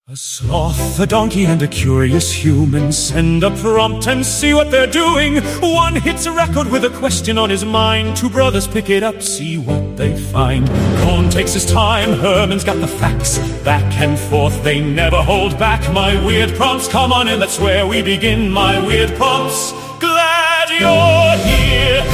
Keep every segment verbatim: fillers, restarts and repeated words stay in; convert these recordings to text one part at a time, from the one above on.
A sloth, a donkey, and a curious human send a prompt and see what they're doing. One hits a record with a question on his mind. Two brothers pick it up, see what they find. Cohn takes his time, Herman's got the facts. Back and forth, they never hold back. My weird prompts, come on in, that's where we begin. My weird prompts, glad you're here.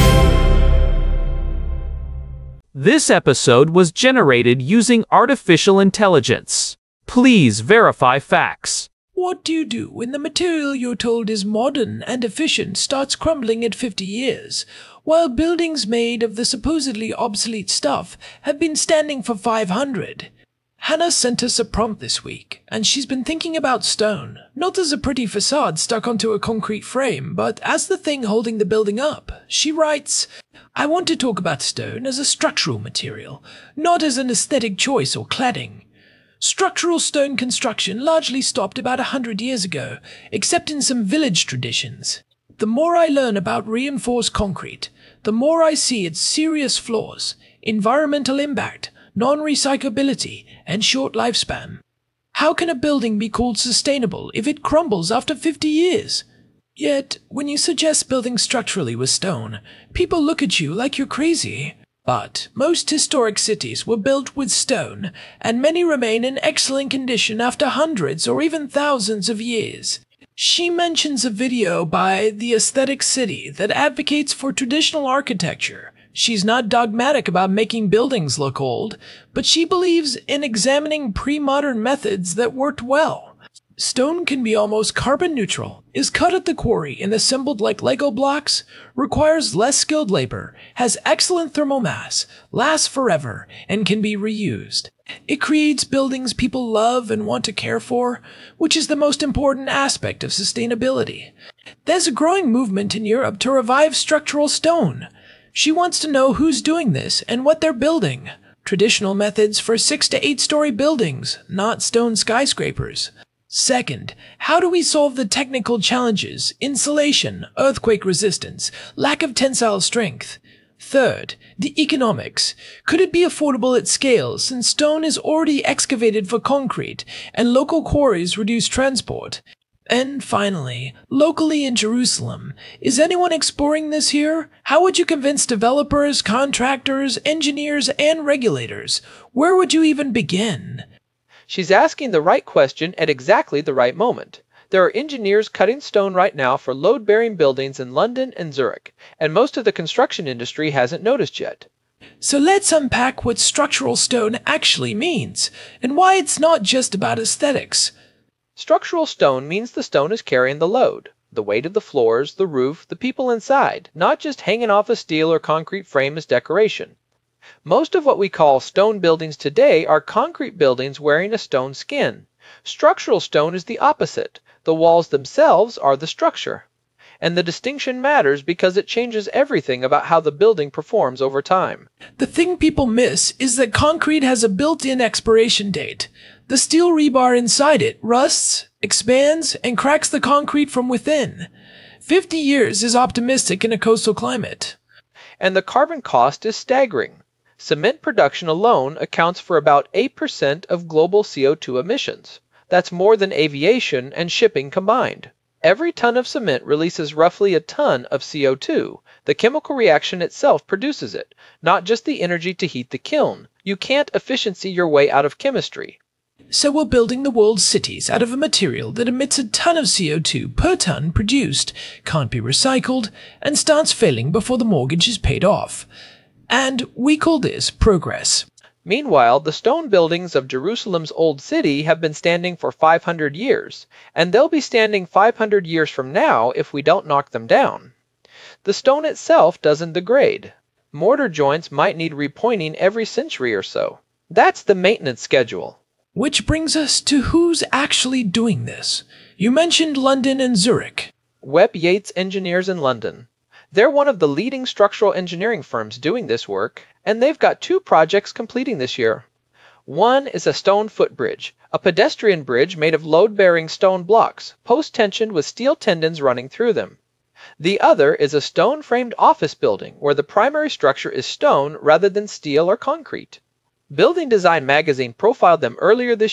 This episode was generated using artificial intelligence. Please verify facts. What do you do when the material you're told is modern and efficient starts crumbling at fifty years, while buildings made of the supposedly obsolete stuff have been standing for five hundred? Hannah sent us a prompt this week, and she's been thinking about stone, not as a pretty facade stuck onto a concrete frame, but as the thing holding the building up. She writes, "I want to talk about stone as a structural material, not as an aesthetic choice or cladding. Structural stone construction largely stopped about a hundred years ago, except in some village traditions. The more I learn about reinforced concrete, the more I see its serious flaws, environmental impact, non-recyclability, and short lifespan. How can a building be called sustainable if it crumbles after fifty years? Yet, when you suggest building structurally with stone, people look at you like you're crazy. But most historic cities were built with stone, and many remain in excellent condition after hundreds or even thousands of years." She mentions a video by The Aesthetic City that advocates for traditional architecture. She's not dogmatic about making buildings look old, but she believes in examining pre-modern methods that worked well. Stone can be almost carbon neutral, is cut at the quarry and assembled like Lego blocks, requires less skilled labor, has excellent thermal mass, lasts forever, and can be reused. It creates buildings people love and want to care for, which is the most important aspect of sustainability. There's a growing movement in Europe to revive structural stone. She wants to know who's doing this and what they're building. Traditional methods for six to eight story buildings, not stone skyscrapers. Second, how do we solve the technical challenges, insulation, earthquake resistance, lack of tensile strength? Third, the economics. Could it be affordable at scale since stone is already excavated for concrete and local quarries reduce transport? And finally, locally in Jerusalem, is anyone exploring this here? How would you convince developers, contractors, engineers, and regulators? Where would you even begin? She's asking the right question at exactly the right moment. There are engineers cutting stone right now for load-bearing buildings in London and Zurich, and most of the construction industry hasn't noticed yet. So let's unpack what structural stone actually means, and why it's not just about aesthetics. Structural stone means the stone is carrying the load, the weight of the floors, the roof, the people inside, not just hanging off a steel or concrete frame as decoration. Most of what we call stone buildings today are concrete buildings wearing a stone skin. Structural stone is the opposite. The walls themselves are the structure. And the distinction matters because it changes everything about how the building performs over time. The thing people miss is that concrete has a built-in expiration date. The steel rebar inside it rusts, expands, and cracks the concrete from within. Fifty years is optimistic in a coastal climate. And the carbon cost is staggering. Cement production alone accounts for about eight percent of global C O two emissions. That's more than aviation and shipping combined. Every ton of cement releases roughly a ton of C O two. The chemical reaction itself produces it, not just the energy to heat the kiln. You can't efficiency your way out of chemistry. So we're building the world's cities out of a material that emits a ton of C O two per ton produced, can't be recycled, and starts failing before the mortgage is paid off. And we call this progress. Meanwhile, the stone buildings of Jerusalem's Old City have been standing for five hundred years, and they'll be standing five hundred years from now if we don't knock them down. The stone itself doesn't degrade. Mortar joints might need repointing every century or so. That's the maintenance schedule. Which brings us to who's actually doing this. You mentioned London and Zurich. Webb Yates Engineers in London. They're one of the leading structural engineering firms doing this work, and they've got two projects completing this year. One is a stone footbridge, a pedestrian bridge made of load-bearing stone blocks, post-tensioned with steel tendons running through them. The other is a stone-framed office building where the primary structure is stone rather than steel or concrete. Building Design magazine profiled them earlier this year,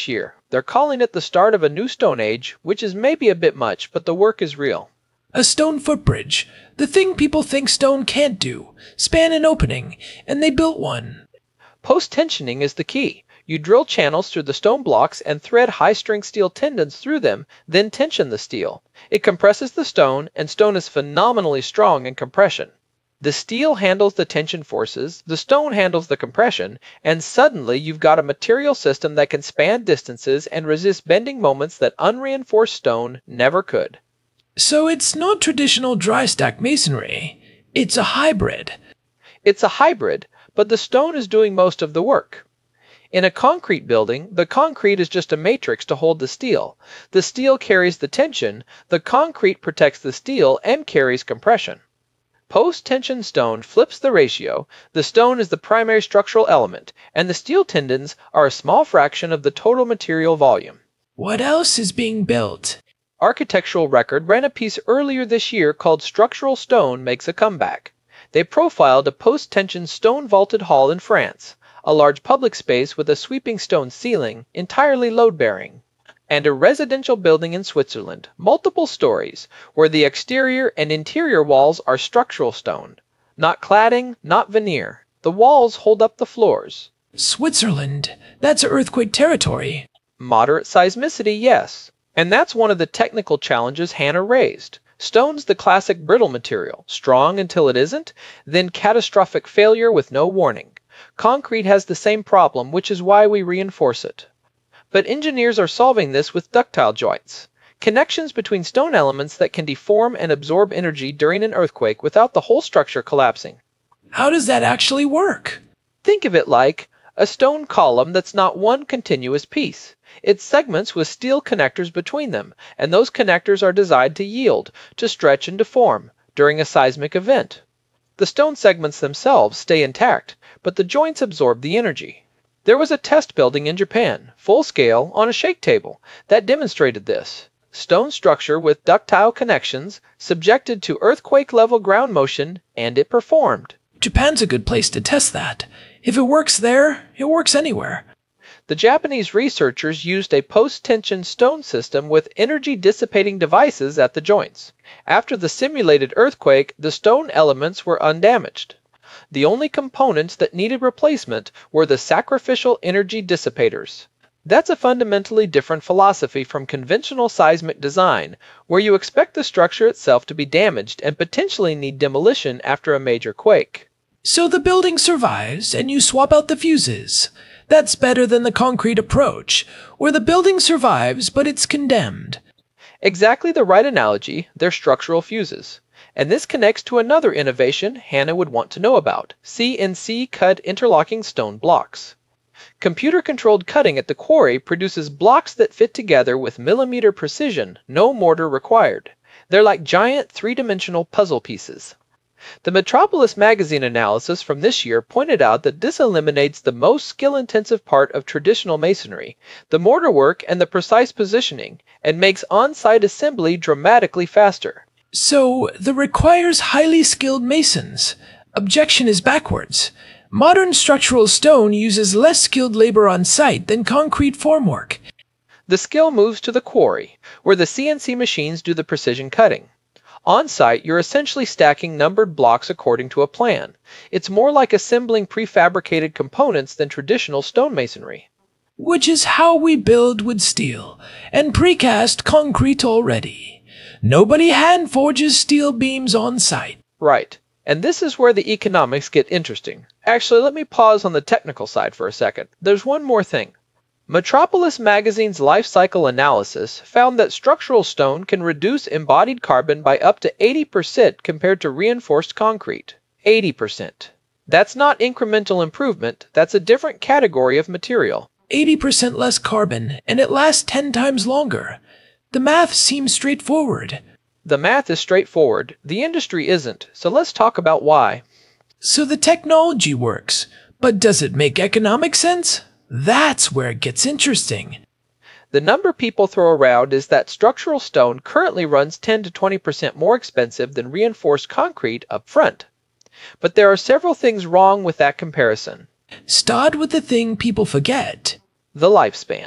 They're calling it the start of a new Stone Age, which is maybe a bit much, but the work is real. A stone footbridge, the thing people think stone can't do, span an opening, and they built one. Post-tensioning is the key. You drill channels through the stone blocks and thread high-strength steel tendons through them, then tension the steel. It compresses the stone, and stone is phenomenally strong in compression. The steel handles the tension forces, the stone handles the compression, and suddenly you've got a material system that can span distances and resist bending moments that unreinforced stone never could. So it's not traditional dry stack masonry. It's a hybrid. It's a hybrid, but the stone is doing most of the work. In a concrete building, the concrete is just a matrix to hold the steel. The steel carries the tension, the concrete protects the steel and carries compression. Post-tension stone flips the ratio. The stone is the primary structural element, and the steel tendons are a small fraction of the total material volume. What else is being built? Architectural Record ran a piece earlier this year called Structural Stone Makes a Comeback. They profiled a post-tension stone-vaulted hall in France, a large public space with a sweeping stone ceiling, entirely load-bearing, and a residential building in Switzerland, multiple stories, where the exterior and interior walls are structural stone. Not cladding, not veneer. The walls hold up the floors. Switzerland. That's earthquake territory. Moderate seismicity, yes. And that's one of the technical challenges Hannah raised. Stone's the classic brittle material, strong until it isn't, then catastrophic failure with no warning. Concrete has the same problem, which is why we reinforce it. But engineers are solving this with ductile joints, connections between stone elements that can deform and absorb energy during an earthquake without the whole structure collapsing. How does that actually work? Think of it like a stone column that's not one continuous piece. It's segments with steel connectors between them, and those connectors are designed to yield, to stretch and deform during a seismic event. The stone segments themselves stay intact, but the joints absorb the energy. There was a test building in Japan, full scale, on a shake table, that demonstrated this. Stone structure with ductile connections, subjected to earthquake-level ground motion, and it performed. Japan's a good place to test that. If it works there, it works anywhere. The Japanese researchers used a post-tension stone system with energy-dissipating devices at the joints. After the simulated earthquake, the stone elements were undamaged. The only components that needed replacement were the sacrificial energy dissipators. That's a fundamentally different philosophy from conventional seismic design, where you expect the structure itself to be damaged and potentially need demolition after a major quake. So the building survives, and you swap out the fuses. That's better than the concrete approach, where the building survives, but it's condemned. Exactly the right analogy, they're structural fuses. And this connects to another innovation Hannah would want to know about, C N C-cut interlocking stone blocks. Computer-controlled cutting at the quarry produces blocks that fit together with millimeter precision, no mortar required. They're like giant three-dimensional puzzle pieces. The Metropolis magazine analysis from this year pointed out that this eliminates the most skill-intensive part of traditional masonry, the mortar work and the precise positioning, and makes on-site assembly dramatically faster. So, that requires highly skilled masons. Objection is backwards. Modern structural stone uses less skilled labor on site than concrete formwork. The skill moves to the quarry, where the C N C machines do the precision cutting. On-site, you're essentially stacking numbered blocks according to a plan. It's more like assembling prefabricated components than traditional stonemasonry. Which is how we build with steel, and precast concrete already. Nobody hand forges steel beams on site. Right. And this is where the economics get interesting. Actually, let me pause on the technical side for a second. There's one more thing. Metropolis magazine's life cycle analysis found that structural stone can reduce embodied carbon by up to eighty percent compared to reinforced concrete. eighty percent. That's not incremental improvement, that's a different category of material. eighty percent less carbon, and it lasts ten times longer. The math seems straightforward. The math is straightforward, the industry isn't, so let's talk about why. So the technology works, but does it make economic sense? That's where it gets interesting. The number people throw around is that structural stone currently runs ten to twenty percent more expensive than reinforced concrete up front. But there are several things wrong with that comparison. Start with the thing people forget. The lifespan.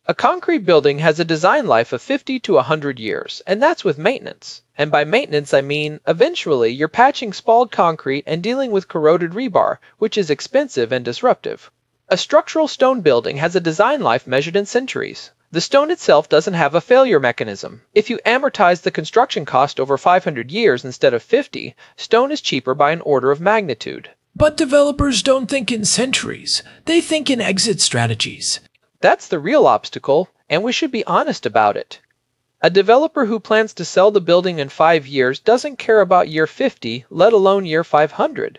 A concrete building has a design life of fifty to one hundred years, and that's with maintenance. And by maintenance I mean, eventually, you're patching spalled concrete and dealing with corroded rebar, which is expensive and disruptive. A structural stone building has a design life measured in centuries. The stone itself doesn't have a failure mechanism. If you amortize the construction cost over five hundred years instead of fifty, stone is cheaper by an order of magnitude. But developers don't think in centuries. They think in exit strategies. That's the real obstacle, and we should be honest about it. A developer who plans to sell the building in five years doesn't care about year fifty, let alone year five hundred.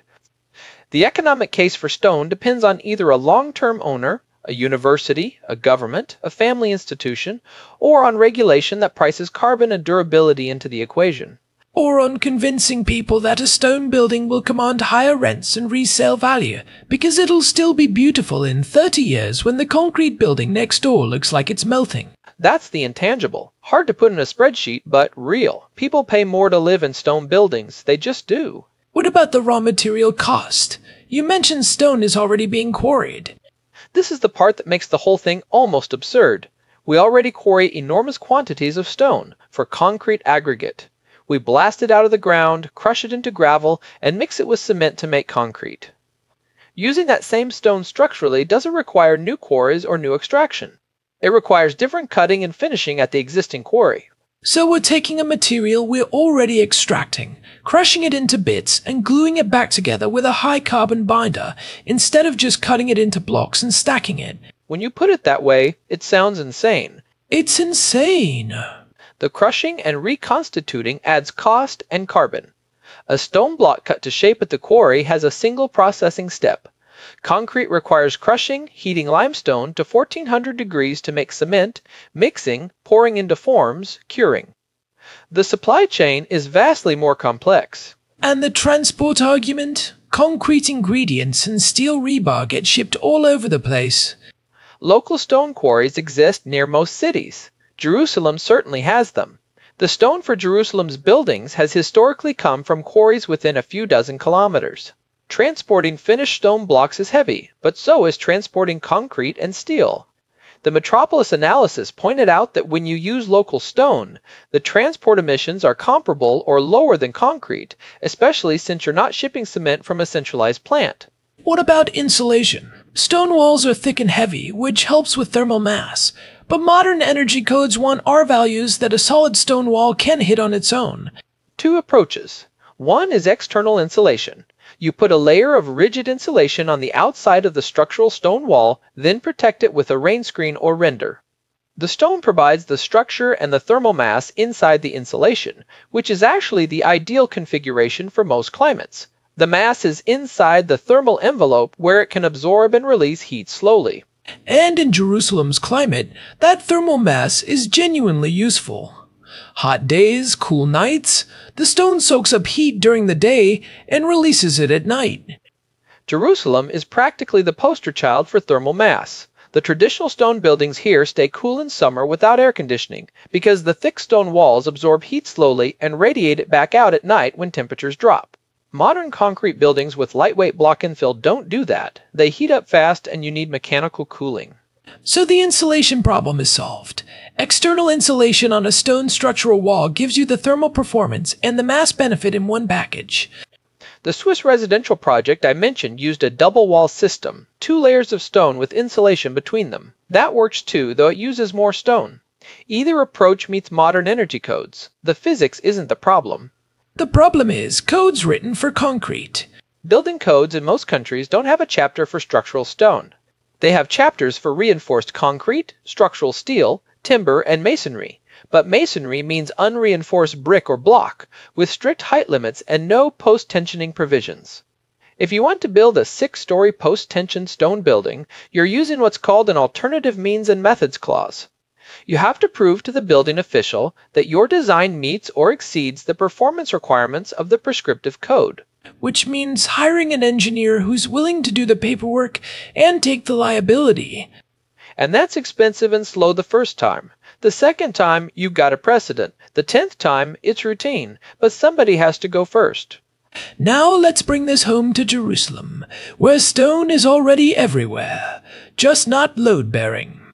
The economic case for stone depends on either a long-term owner, a university, a government, a family institution, or on regulation that prices carbon and durability into the equation. Or on convincing people that a stone building will command higher rents and resale value because it'll still be beautiful in thirty years when the concrete building next door looks like it's melting. That's the intangible. Hard to put in a spreadsheet, but real. People pay more to live in stone buildings. They just do. What about the raw material cost? You mentioned stone is already being quarried. This is the part that makes the whole thing almost absurd. We already quarry enormous quantities of stone for concrete aggregate. We blast it out of the ground, crush it into gravel, and mix it with cement to make concrete. Using that same stone structurally doesn't require new quarries or new extraction. It requires different cutting and finishing at the existing quarry. So we're taking a material we're already extracting, crushing it into bits, and gluing it back together with a high-carbon binder, instead of just cutting it into blocks and stacking it. When you put it that way, it sounds insane. It's insane. The crushing and reconstituting adds cost and carbon. A stone block cut to shape at the quarry has a single processing step. Concrete requires crushing, heating limestone to fourteen hundred degrees to make cement, mixing, pouring into forms, curing. The supply chain is vastly more complex. And the transport argument? Concrete ingredients and steel rebar get shipped all over the place. Local stone quarries exist near most cities. Jerusalem certainly has them. The stone for Jerusalem's buildings has historically come from quarries within a few dozen kilometers. Transporting finished stone blocks is heavy, but so is transporting concrete and steel. The Metropolis analysis pointed out that when you use local stone, the transport emissions are comparable or lower than concrete, especially since you're not shipping cement from a centralized plant. What about insulation? Stone walls are thick and heavy, which helps with thermal mass. But modern energy codes want R values that a solid stone wall can hit on its own. Two approaches. One is external insulation. You put a layer of rigid insulation on the outside of the structural stone wall, then protect it with a rain screen or render. The stone provides the structure and the thermal mass inside the insulation, which is actually the ideal configuration for most climates. The mass is inside the thermal envelope where it can absorb and release heat slowly. And in Jerusalem's climate, that thermal mass is genuinely useful. Hot days, cool nights, the stone soaks up heat during the day and releases it at night. Jerusalem is practically the poster child for thermal mass. The traditional stone buildings here stay cool in summer without air conditioning because the thick stone walls absorb heat slowly and radiate it back out at night when temperatures drop. Modern concrete buildings with lightweight block infill don't do that. They heat up fast and you need mechanical cooling. So the insulation problem is solved. External insulation on a stone structural wall gives you the thermal performance and the mass benefit in one package. The Swiss residential project I mentioned used a double wall system, two layers of stone with insulation between them. That works too, though it uses more stone. Either approach meets modern energy codes. The physics isn't the problem. The problem is codes written for concrete. Building codes in most countries don't have a chapter for structural stone. They have chapters for reinforced concrete, structural steel, timber, and masonry. But masonry means unreinforced brick or block, with strict height limits and no post-tensioning provisions. If you want to build a six-story post-tension stone building, you're using what's called an alternative means and methods clause. You have to prove to the building official that your design meets or exceeds the performance requirements of the prescriptive code. Which means hiring an engineer who's willing to do the paperwork and take the liability. And that's expensive and slow the first time. The second time, you've got a precedent. The tenth time, it's routine. But somebody has to go first. Now let's bring this home to Jerusalem, where stone is already everywhere, just not load-bearing.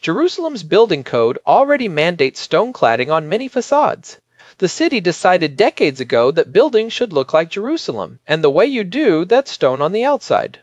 Jerusalem's building code already mandates stone cladding on many facades. The city decided decades ago that buildings should look like Jerusalem, and the way you do, that's stone on the outside.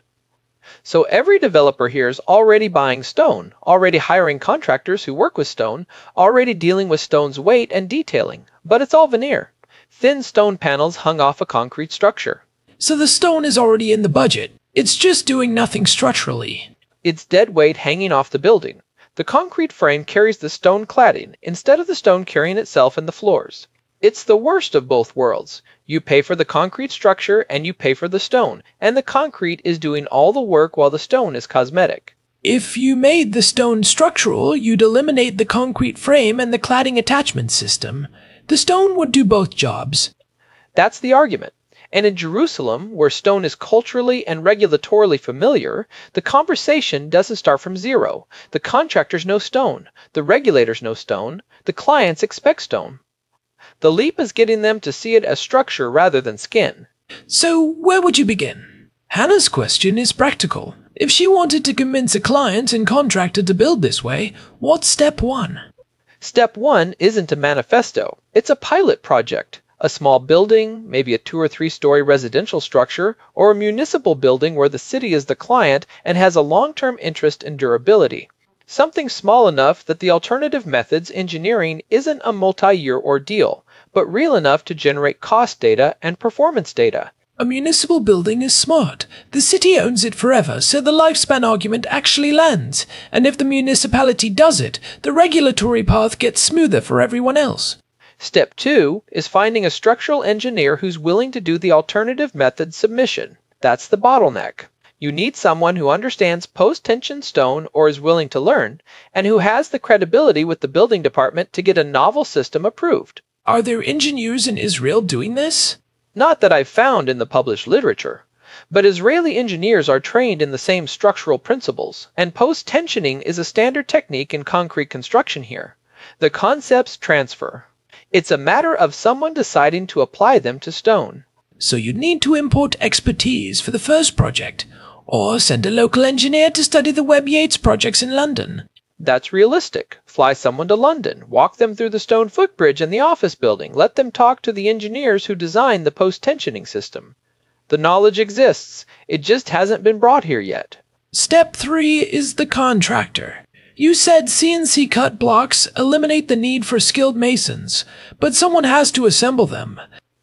So every developer here is already buying stone, already hiring contractors who work with stone, already dealing with stone's weight and detailing, but it's all veneer. Thin stone panels hung off a concrete structure. So the stone is already in the budget. It's just doing nothing structurally. It's dead weight hanging off the building. The concrete frame carries the stone cladding, instead of the stone carrying itself in the floors. It's the worst of both worlds. You pay for the concrete structure and you pay for the stone, and the concrete is doing all the work while the stone is cosmetic. If you made the stone structural, you'd eliminate the concrete frame and the cladding attachment system. The stone would do both jobs. That's the argument. And in Jerusalem, where stone is culturally and regulatorily familiar, the conversation doesn't start from zero. The contractors know stone, the regulators know stone, the clients expect stone. The leap is getting them to see it as structure rather than skin. So where would you begin? Hannah's question is practical. If she wanted to convince a client and contractor to build this way, what's step one? Step one isn't a manifesto. It's a pilot project. A small building, maybe a two or three story residential structure, or a municipal building where the city is the client and has a long-term interest in durability. Something small enough that the alternative methods engineering isn't a multi-year ordeal, but real enough to generate cost data and performance data. A municipal building is smart. The city owns it forever, so the lifespan argument actually lands. And if the municipality does it, the regulatory path gets smoother for everyone else. Step two is finding a structural engineer who's willing to do the alternative method submission. That's the bottleneck. You need someone who understands post-tension stone or is willing to learn, and who has the credibility with the building department to get a novel system approved. Are there engineers in Israel doing this? Not that I've found in the published literature, but Israeli engineers are trained in the same structural principles, and post-tensioning is a standard technique in concrete construction here. The concepts transfer. It's a matter of someone deciding to apply them to stone. So you'd need to import expertise for the first project, or send a local engineer to study the Webb Yates projects in London. That's realistic. Fly someone to London, walk them through the stone footbridge and the office building, let them talk to the engineers who designed the post-tensioning system. The knowledge exists, it just hasn't been brought here yet. Step three is the contractor. You said C N C cut blocks eliminate the need for skilled masons, but someone has to assemble them.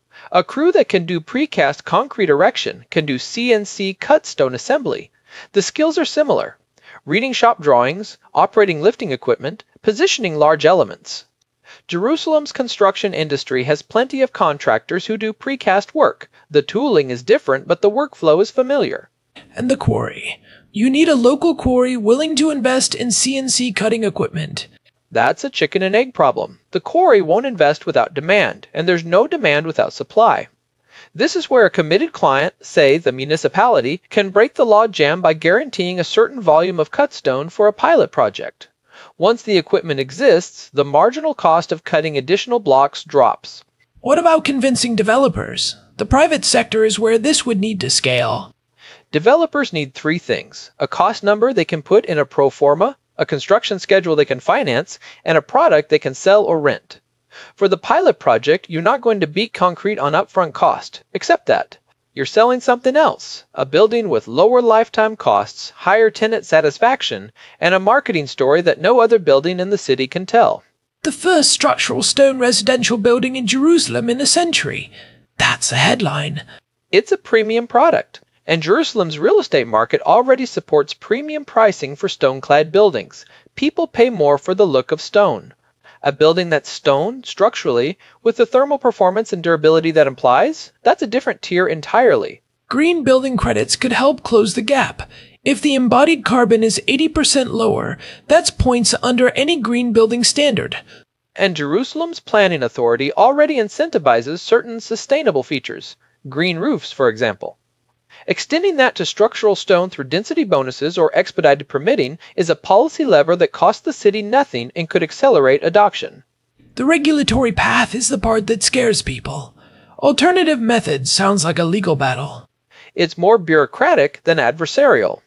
A crew that can do precast concrete erection can do C N C cut stone assembly. The skills are similar. Reading shop drawings, operating lifting equipment, positioning large elements. Jerusalem's construction industry has plenty of contractors who do precast work. The tooling is different, but the workflow is familiar. And the quarry. You need a local quarry willing to invest in C N C cutting equipment. That's a chicken and egg problem. The quarry won't invest without demand, and there's no demand without supply. This is where a committed client, say the municipality, can break the log jam by guaranteeing a certain volume of cut stone for a pilot project. Once the equipment exists, the marginal cost of cutting additional blocks drops. What about convincing developers? The private sector is where this would need to scale. Developers need three things: a cost number they can put in a pro forma, a construction schedule they can finance, and a product they can sell or rent. For the pilot project, you're not going to beat concrete on upfront cost. Accept that. You're selling something else, a building with lower lifetime costs, higher tenant satisfaction, and a marketing story that no other building in the city can tell. The first structural stone residential building in Jerusalem in a century. That's a headline. It's a premium product, and Jerusalem's real estate market already supports premium pricing for stone-clad buildings. People pay more for the look of stone. A building that's stone, structurally, with the thermal performance and durability that implies, that's a different tier entirely. Green building credits could help close the gap. If the embodied carbon is eighty percent lower, that's points under any green building standard. And Jerusalem's planning authority already incentivizes certain sustainable features, green roofs, for example. Extending that to structural stone through density bonuses or expedited permitting is a policy lever that costs the city nothing and could accelerate adoption. The regulatory path is the part that scares people. Alternative methods sounds like a legal battle. It's more bureaucratic than adversarial.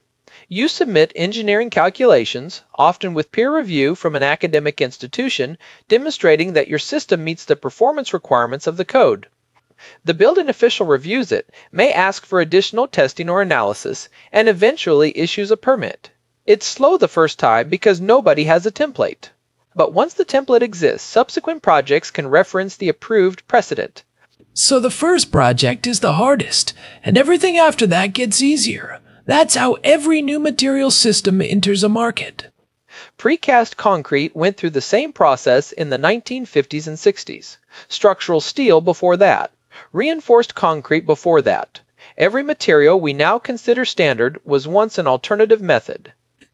You submit engineering calculations, often with peer review from an academic institution, demonstrating that your system meets the performance requirements of the code. The building official reviews it, may ask for additional testing or analysis, and eventually issues a permit. It's slow the first time because nobody has a template. But once the template exists, subsequent projects can reference the approved precedent. So the first project is the hardest, and everything after that gets easier. That's how every new material system enters a market. Precast concrete went through the same process in the nineteen fifties and sixties. Structural steel before that. Reinforced concrete before that. Every material we now consider standard was once an alternative method.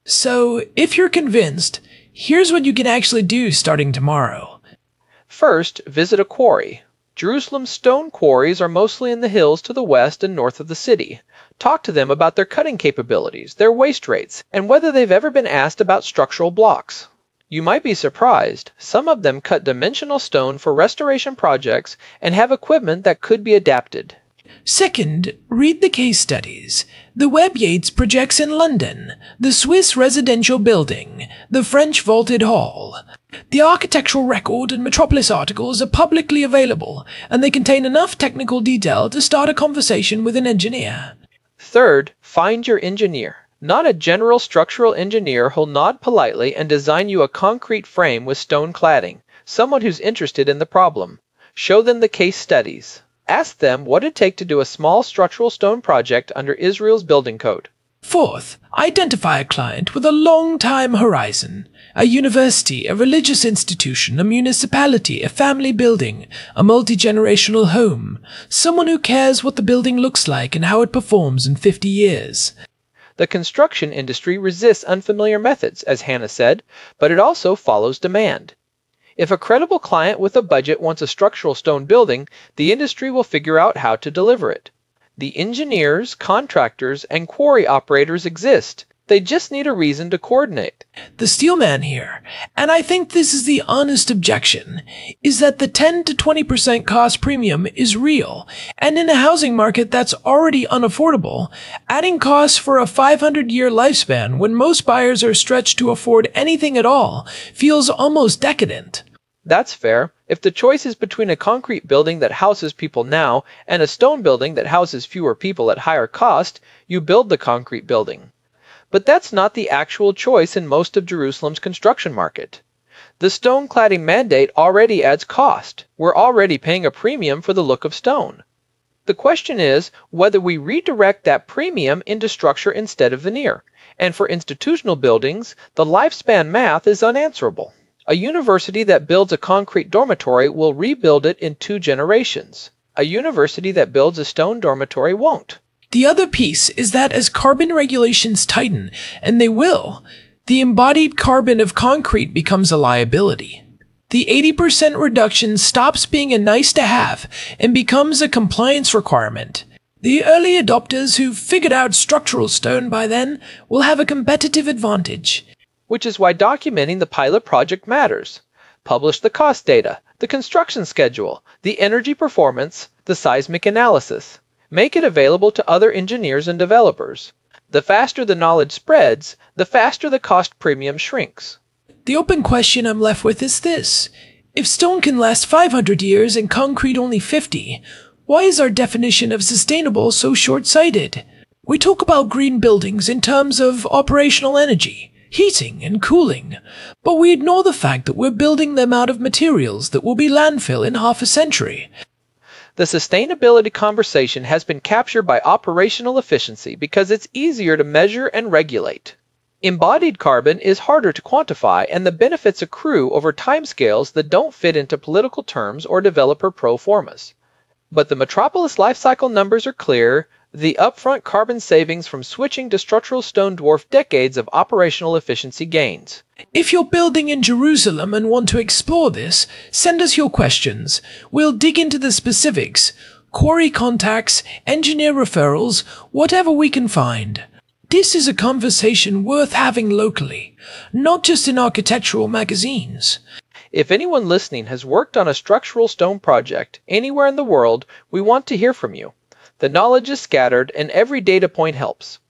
So, if you're convinced, here's what you can actually do starting tomorrow. First, visit a quarry. Jerusalem's stone quarries are mostly in the hills to the west and north of the city. Talk to them about their cutting capabilities, their waste rates, and whether they've ever been asked about structural blocks. You might be surprised, some of them cut dimensional stone for restoration projects and have equipment that could be adapted. Second, read the case studies. The Webb Yates projects in London, the Swiss residential building, the French vaulted hall. The architectural record and Metropolis articles are publicly available, and they contain enough technical detail to start a conversation with an engineer. Third, find your engineer. Not a general structural engineer who'll nod politely and design you a concrete frame with stone cladding. Someone who's interested in the problem. Show them the case studies. Ask them what it'd take to do a small structural stone project under Israel's building code. Fourth, identify a client with a long-time horizon. A university, a religious institution, a municipality, a family building, a multi-generational home. Someone who cares what the building looks like and how it performs in fifty years. The construction industry resists unfamiliar methods, as Hannah said, but it also follows demand. If a credible client with a budget wants a structural stone building, the industry will figure out how to deliver it. The engineers, contractors, and quarry operators exist. They just need a reason to coordinate. The steelman here, and I think this is the honest objection, is that the ten to twenty percent cost premium is real, and in a housing market that's already unaffordable, adding costs for a five hundred year lifespan when most buyers are stretched to afford anything at all feels almost decadent. That's fair. If the choice is between a concrete building that houses people now and a stone building that houses fewer people at higher cost, you build the concrete building. But that's not the actual choice in most of Jerusalem's construction market. The stone cladding mandate already adds cost. We're already paying a premium for the look of stone. The question is whether we redirect that premium into structure instead of veneer. And for institutional buildings, the lifespan math is unanswerable. A university that builds a concrete dormitory will rebuild it in two generations. A university that builds a stone dormitory won't. The other piece is that as carbon regulations tighten, and they will, the embodied carbon of concrete becomes a liability. The eighty percent reduction stops being a nice-to-have and becomes a compliance requirement. The early adopters who've figured out structural stone by then will have a competitive advantage. Which is why documenting the pilot project matters. Publish the cost data, the construction schedule, the energy performance, the seismic analysis. Make it available to other engineers and developers. The faster the knowledge spreads, the faster the cost premium shrinks. The open question I'm left with is this. If stone can last five hundred years and concrete only fifty, why is our definition of sustainable so short-sighted? We talk about green buildings in terms of operational energy, heating and cooling, but we ignore the fact that we're building them out of materials that will be landfill in half a century. The sustainability conversation has been captured by operational efficiency because it's easier to measure and regulate. Embodied carbon is harder to quantify, and the benefits accrue over timescales that don't fit into political terms or developer pro formas. But the Metropolis lifecycle numbers are clear. The upfront carbon savings from switching to structural stone dwarf decades of operational efficiency gains. If you're building in Jerusalem and want to explore this, send us your questions. We'll dig into the specifics, quarry contacts, engineer referrals, whatever we can find. This is a conversation worth having locally, not just in architectural magazines. If anyone listening has worked on a structural stone project anywhere in the world, we want to hear from you. The knowledge is scattered and every data point helps.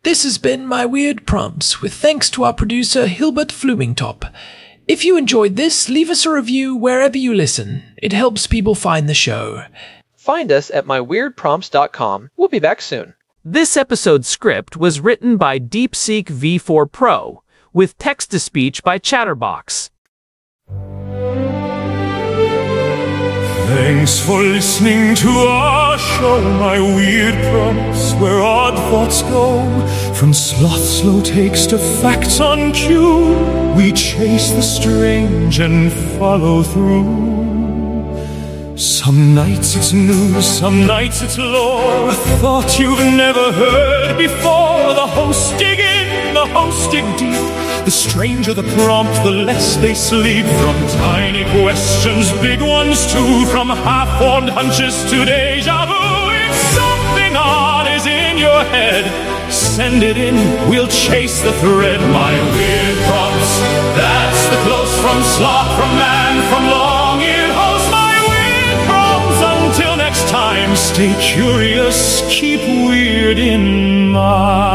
This has been My Weird Prompts, with thanks to our producer Hilbert Flumingtop. If you enjoyed this, leave us a review wherever you listen. It helps people find the show. Find us at my weird prompts dot com. We'll be back soon. This episode's script was written by DeepSeek V four Pro, with text-to-speech by Chatterbox. Thanks for listening to our show, My Weird Prompts, where odd thoughts go. From sloth slow takes to facts on cue, we chase the strange and follow through. Some nights it's news, some nights it's lore, a thought you've never heard before. The hosts dig in, the hosts dig deep. The stranger the prompt, the less they sleep. From tiny questions, big ones too. From half-formed hunches to deja vu. If something odd is in your head, send it in, we'll chase the thread. My Weird Prompts, that's the close from sloth, from man, from long-eared host. My Weird Prompts, until next time, stay curious, keep weird in mind.